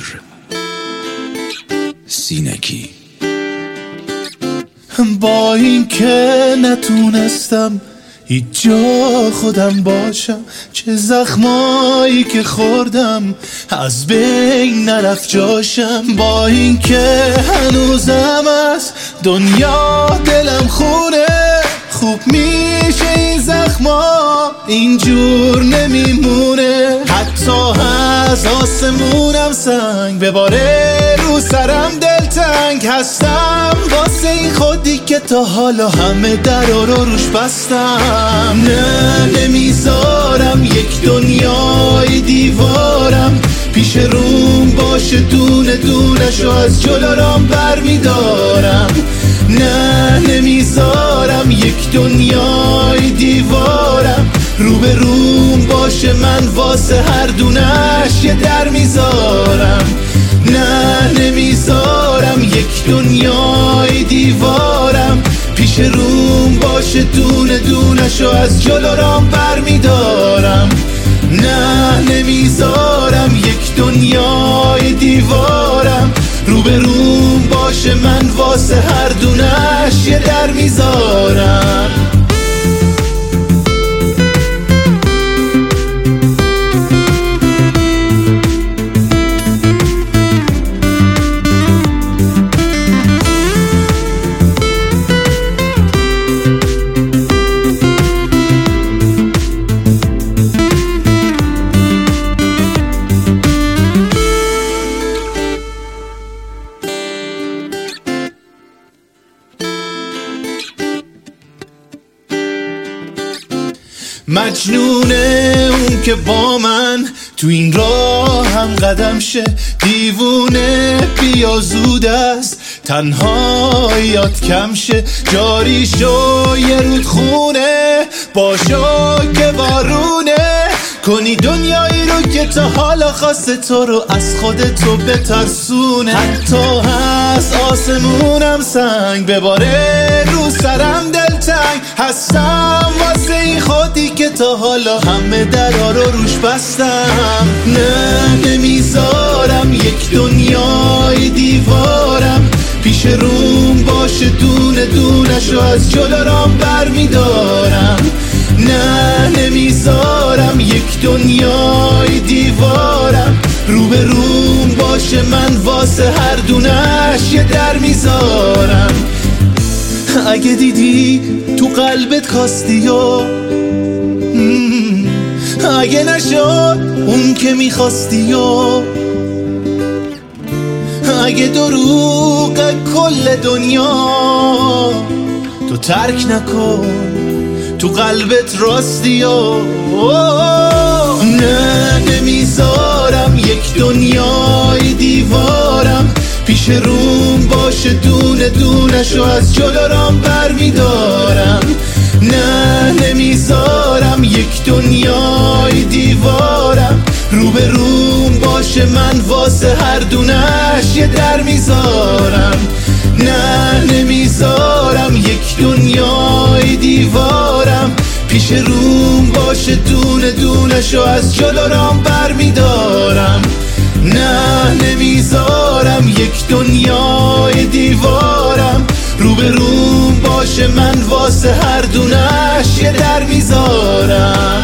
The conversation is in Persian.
امیر سینکی. با این که نتونستم هیچ جا خودم باشم، چه زخمایی که خوردم از بین نرفت جاشم، با این که هنوزم از دنیا دلم خونه، خوب میشه این زخما اینجور نمیمونه، حتی از آسمونم سنگ بباره رو سرم دلتنگ هستم، واسه این خودی که تا حالا همه درا رو روش بستم. نه نمیذارم یک دنیای دیوارم پیش روم باشه، دونه دونشو از جلوم برمیدارم. نه نمیذارم یک دنیای دیوارم رو به روم باشه، من واسه هر دونش یه در میذارم. نه نمیذارم یک دنیای دیوارم پیش روم باشه، دونه دونشو از جلوم برمیدارم. نه نمیذارم یک دنیای دیوارم رو به روم باشه، من واسه هر دونش یه در میذارم. مجنونه اون که با من تو این راه هم قدم شه، دیوونه بیا زود است تنهاییات کم شه، جاری شو یه رودخونه باشو که بارونه کنی دنیایی رو که تا حالا خواسته تو رو از خودتو بترسونه، حتی از آسمونم سنگ بباره رو سرم دلتنگ هستم، واسه این خودی که تا حالا همه درا رو روش بستم. نه نمیذارم یک دنیای دیوارم پیش روم باشه، دونه دونشو از جلوم برمیدارم. نه نمیذارم یک دنیای دیوارم رو به روم باشه، من واسه هر دونش یه در میذارم. اگه دیدی تو قلبت کاستی و اگه نشد اون که میخواستی و اگه دروغ کل دنیا تو ترک نکن، تو قلبت راستی و نه نمیذارم یک دنیای دیوارم پیش روم باشه، دونه دونشو از جلوم برمیدارم. نه نمیذارم یک دنیای دیوارم رو به روم باشه، من واسه هر دونش یه در میذارم. نه نمیذارم یک دنیای دیوارم پیش روم باشه، دونه دونشو از جلوم برمیدارم. نه نمیذارم یک دنیای دیوارم رو به روم باشه، من واسه هر دونش یه در میذارم.